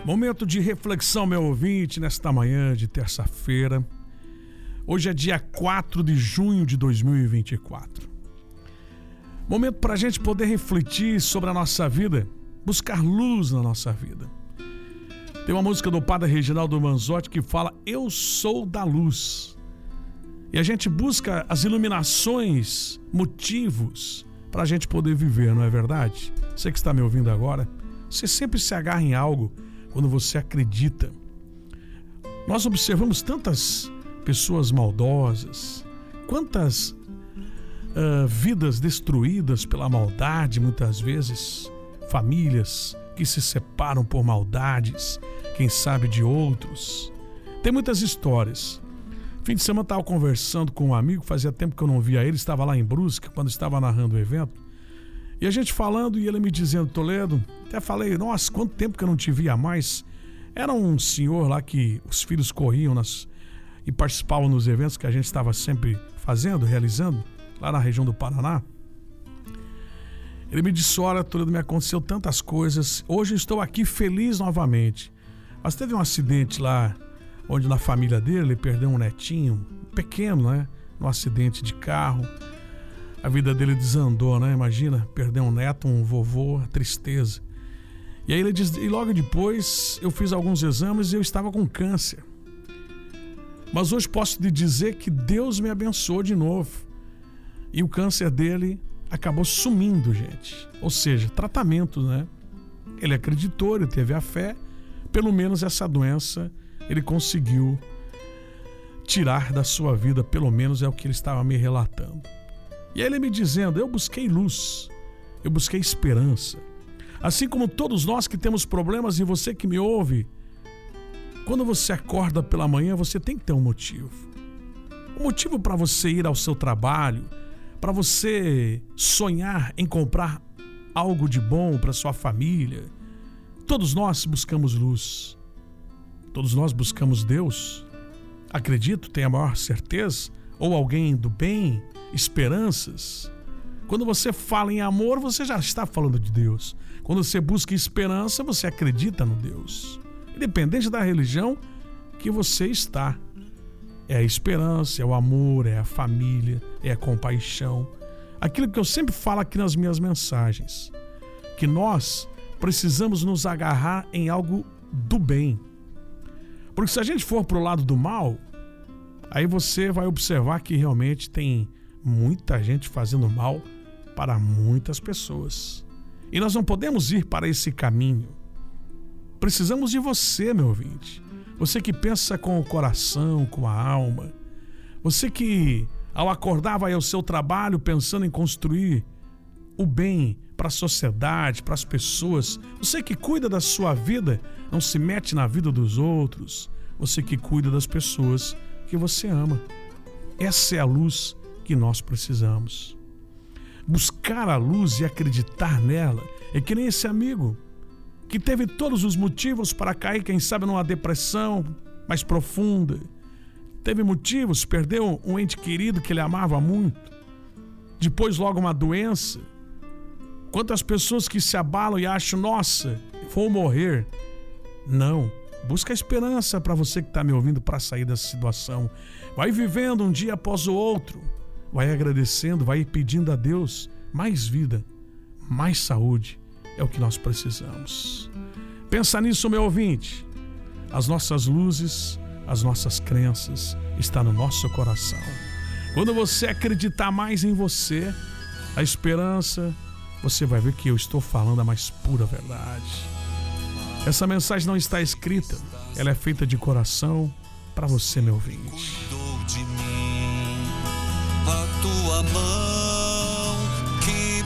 Momento de reflexão, meu ouvinte, nesta manhã de terça-feira. Hoje é dia 4 de junho de 2024. Momento para a gente poder refletir sobre a nossa vida, buscar luz na nossa vida. Tem uma música do padre Reginaldo Manzotti que fala: eu sou da luz. E a gente busca as iluminações, motivos para a gente poder viver, não é verdade? Você que está me ouvindo agora, você sempre se agarra em algo quando você acredita. Nós observamos tantas pessoas maldosas, quantas vidas destruídas pela maldade, muitas vezes, famílias que se separam por maldades, quem sabe de outros. Tem muitas histórias. Fim de semana eu estava conversando com um amigo, fazia tempo que eu não via ele, estava lá em Brusque, quando estava narrando o evento. E a gente falando e ele me dizendo: Toledo, até falei, nossa, quanto tempo que eu não te via mais. Era um senhor lá que os filhos corriam e participavam nos eventos que a gente estava sempre fazendo, realizando, lá na região do Paraná. Ele me disse: olha, Toledo, me aconteceu tantas coisas, hoje eu estou aqui feliz novamente. Mas teve um acidente lá, onde na família dele ele perdeu um netinho, pequeno, né? Num acidente de carro. A vida dele desandou, né? Imagina, perder um neto, um vovô, a tristeza. E aí ele diz, e logo depois eu fiz alguns exames e eu estava com câncer. Mas hoje posso lhe dizer que Deus me abençoou de novo. E o câncer dele acabou sumindo, gente. Ou seja, tratamento, né? Ele acreditou, ele teve a fé. Pelo menos essa doença ele conseguiu tirar da sua vida, pelo menos é o que ele estava me relatando. E aí ele me dizendo: eu busquei luz, eu busquei esperança. Assim como todos nós que temos problemas, e você que me ouve, quando você acorda pela manhã, você tem que ter um motivo. Um motivo para você ir ao seu trabalho, para você sonhar em comprar algo de bom para sua família. Todos nós buscamos luz. Todos nós buscamos Deus. Acredito, tenho a maior certeza. Ou alguém do bem, esperanças. Quando você fala em amor, você já está falando de Deus. Quando você busca esperança, você acredita no Deus. Independente da religião que você está. É a esperança, é o amor, é a família, é a compaixão. Aquilo que eu sempre falo aqui nas minhas mensagens. Que nós precisamos nos agarrar em algo do bem. Porque se a gente for para o lado do mal, aí você vai observar que realmente tem muita gente fazendo mal para muitas pessoas. E nós não podemos ir para esse caminho. Precisamos de você, meu ouvinte. Você que pensa com o coração, com a alma. Você que, ao acordar, vai ao seu trabalho pensando em construir o bem para a sociedade, para as pessoas. Você que cuida da sua vida, não se mete na vida dos outros. Você que cuida das pessoas que você ama. Essa é a luz que nós precisamos. Buscar a luz e acreditar nela é que nem esse amigo que teve todos os motivos para cair, quem sabe, numa depressão mais profunda. Teve motivos, perdeu um ente querido que ele amava muito. Depois logo uma doença. Quantas pessoas que se abalam e acham: nossa, vou morrer. Não. Busca esperança para você que está me ouvindo para sair dessa situação. Vai vivendo um dia após o outro. Vai agradecendo, vai pedindo a Deus mais vida, mais saúde. É o que nós precisamos. Pensa nisso, meu ouvinte. As nossas luzes, as nossas crenças estão no nosso coração. Quando você acreditar mais em você, a esperança, você vai ver que eu estou falando a mais pura verdade. Essa mensagem não está escrita, ela é feita de coração para você, meu ouvinte. Cuidou de mim, a tua mão